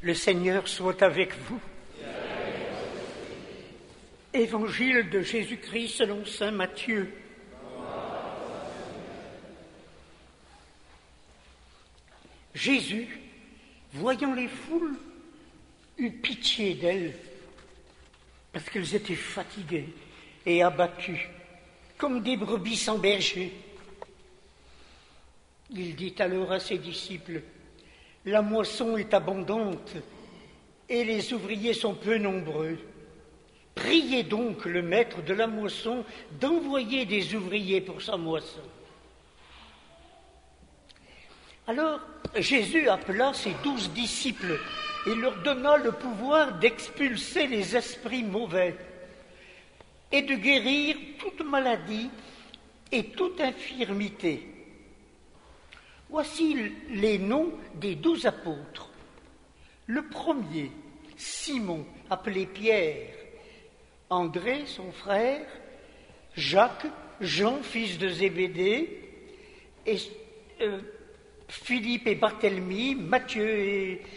Le Seigneur soit avec vous. Évangile de Jésus-Christ selon saint Matthieu. Jésus, voyant les foules, eut pitié d'elles, parce qu'elles étaient fatiguées et abattues, comme des brebis sans berger. Il dit alors à ses disciples: la moisson est abondante et les ouvriers sont peu nombreux. Priez donc le maître de la moisson d'envoyer des ouvriers pour sa moisson. Alors Jésus appela ses 12 disciples et leur donna le pouvoir d'expulser les esprits mauvais et de guérir toute maladie et toute infirmité. Voici les noms des 12 apôtres. Le premier, Simon, appelé Pierre, André, son frère, Jacques, Jean, fils de Zébédée, et Philippe et Barthélemy, Matthieu et